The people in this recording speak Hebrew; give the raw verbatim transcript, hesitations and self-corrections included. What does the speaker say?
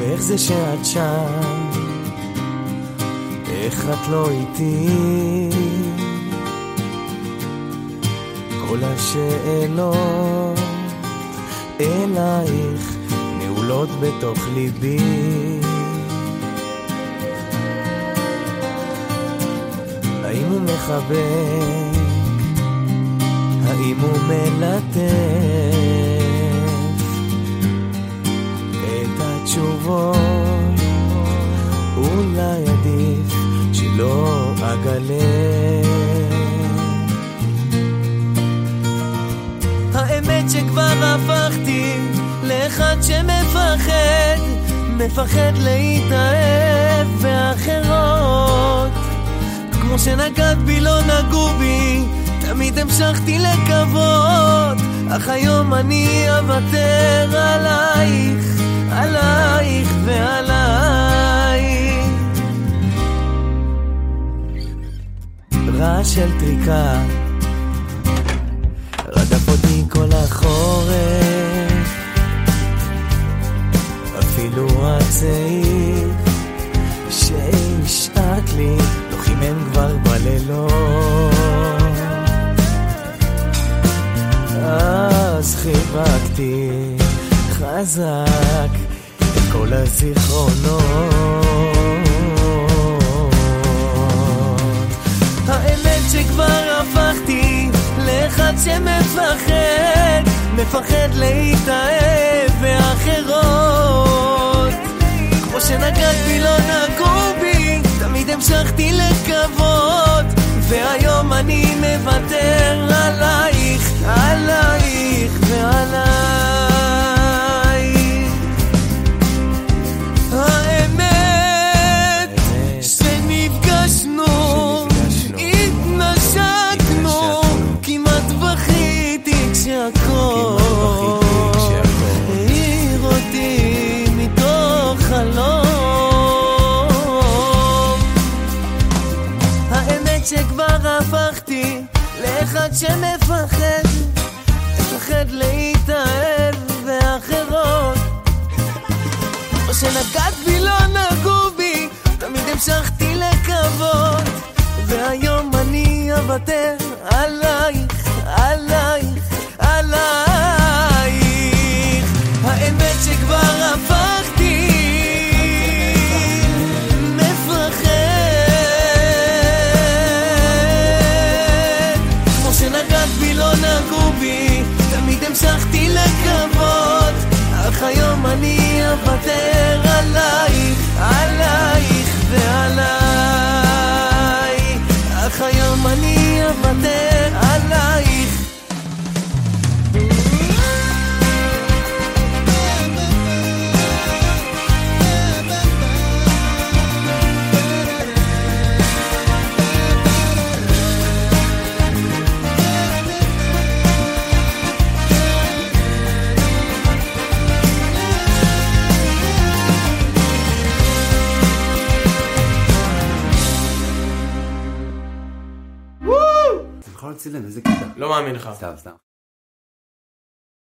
ואיך זה שאת שם, איך את לא איתי, כל השאלות אלייך נעולות בתוך ליבי. האם הוא מחבק, האם הוא מלטף את התשובות, אולי עדיף שלא אגלה. האמת שכבר הפכתי לאחד שמפחד, מפחד להתאהב באחרות, כמו שנגעת בי לא נגעו בי, תמיד המשכתי לקוות, אך היום אני אוותר עלייך, עלייך ועלייך. רעש של טריקה רדף אותי כל החורף, אפילו הצעיר שהשעת לי לא חימם כבר בלילות. אז חיבקתי חזק את כל הזיכרונות. האמת שכבר הפכתי לאחד שמפחד, מפחד להתאהב באחרות, כמו שנגעת בי לא נגעו בי, תמיד המשכתי לקוות, והיום אני מוותר עלייך, עלייך ועלייך. האמת שנפגשנו, התנשקנו, כמעט בכיתי כשהכל העיר אותי מתוך חלום. האמת שכבר הפכתי לאחד שמפחד, מפחד להתאהב באחרות, או שנגעת בי לא נגעו בי, תמיד המשכתי לקוות, והיום אני אוותר עלייך, עלייך, עלייך. האמת שכבר הפכתי מפחד, כמו שנגעת בי לא נגעו בי, תמיד המשכתי לקוות, אך היום אני אוותר עלייך, עלייך ועלייך. אך היום אני אוותר עלייך. יכול להציל להם איזה קטע. לא מאמין לך. סתם, סתם.